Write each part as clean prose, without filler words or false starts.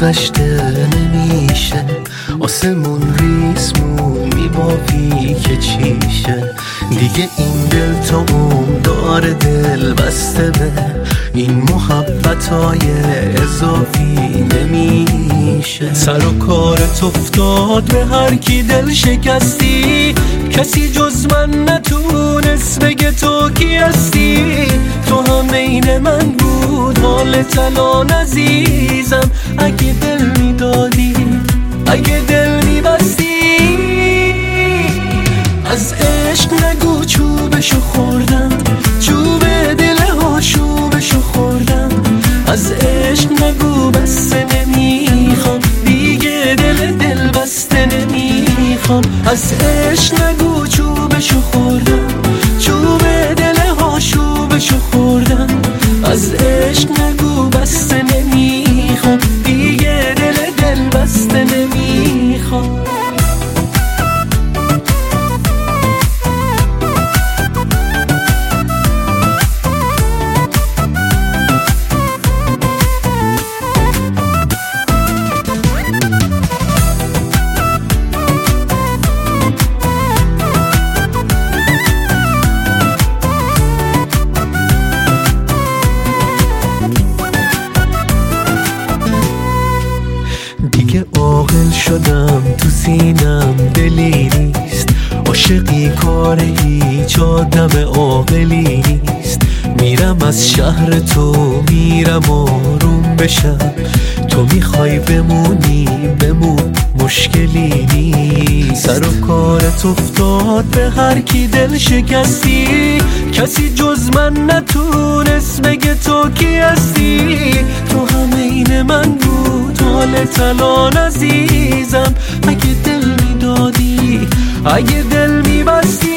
گذشته نمیشه، آسمون ریسمون میبافی که چیشه. دیگه این دل تا اون داره دل بسته به این محبتای اضافی نمیشه. سر و کارت افتاد به هر کی دل شکستی، کسی جز من نتونست بگه تو کی هستی. تو هم عین من بود حالت الان عزیزم، اگه دل میدادی اگه دل میبستی. از عشق نگو چوبشو خوردم، چوب دل آشوبشو خوردم. از عشق نگو بسته نمیخوام، دیگه دل بسته نمیخوام. از عشق نگو چوبشو خوردم، چوب دل آشوبشو خوردم. از عشق نگو بسته نمیخوام، دیگه دل بسته نمیخوام. دیگه عاقل شدم تو سینم دلی نیست، عاشقی کار هیچ آدم عاقلی نیست. میرم از شهر تو میرم آروم بشم، تو میخوای بمونی بمون مشکلی نیست. سر و کارت افتاد به هر کی دل شکستی، کسی جز من نتونست بگه تو کی هستی. تو هم عین من بود حالت الان عزیزم، اگه دل میدادی اگه دل میبستی.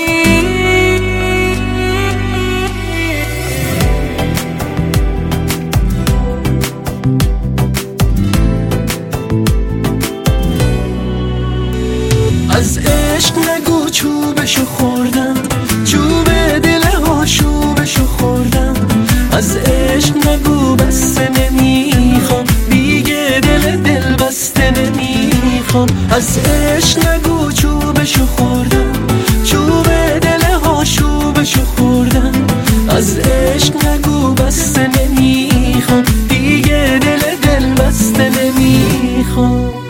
از عشق نگو چوبشو خوردم، چوب دل آشوبشو خوردم. از عشق نگو بسته نمیخوام، دیگه دل بسته نمیخوام. از عشق نگو چوبشو خوردم، چوب دل آشوبشو خوردم. از عشق نگو بسته نمیخوام، دیگه دل بسته نمیخوام.